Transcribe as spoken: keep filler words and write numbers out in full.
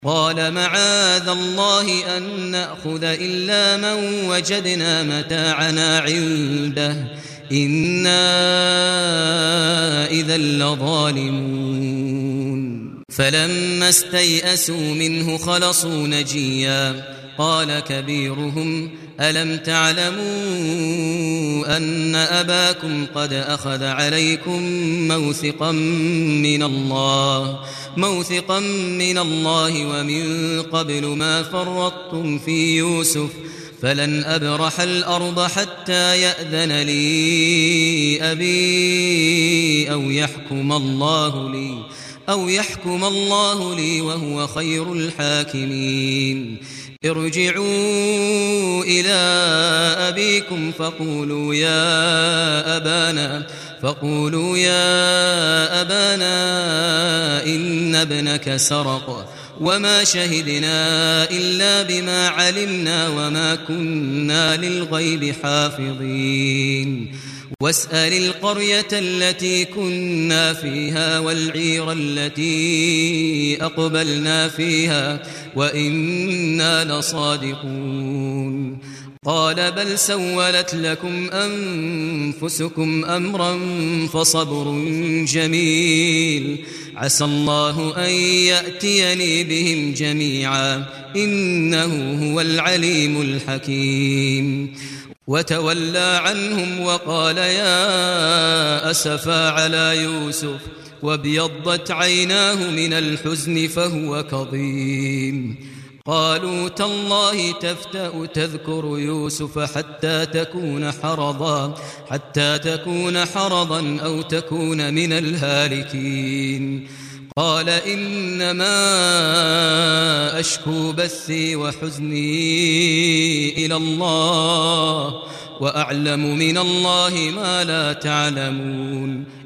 قال معاذ الله أن نأخذ إلا من وجدنا متاعنا عنده إنا إذا لظالمون فلما استيئسوا منه خلصوا نجيا قال كبيرهم ألم تعلموا أن أباكم قد أخذ عليكم موثقا من الله موثقا من الله ومن قبل ما فرطتم في يوسف فلن أبرح الأرض حتى يأذن لي أبي أو يحكم الله لي أو يحكم الله لي وهو خير الحاكمين ارجعوا إلى أبيكم فقولوا يا أبانا فقولوا يا أبانا إن ابنك سرق وما شهدنا إلا بما علمنا وما كنا للغيب حافظين واسأل القرية التي كنا فيها والعير التي أقبلنا فيها وإنا لصادقون قال بل سولت لكم أنفسكم أمرا فصبر جميل عسى الله أن يأتيني بهم جميعا إنه هو العليم الحكيم وتولى عنهم وقال يا أسفا على يوسف وابيضت عيناه من الحزن فهو كظيم قالوا تالله تفتأ تذكر يوسف حتى تكون حرضا حتى تكون حرضا أو تكون من الهالكين قال إنما أشكو بثي وحزني إلى الله وأعلم من الله ما لا تعلمون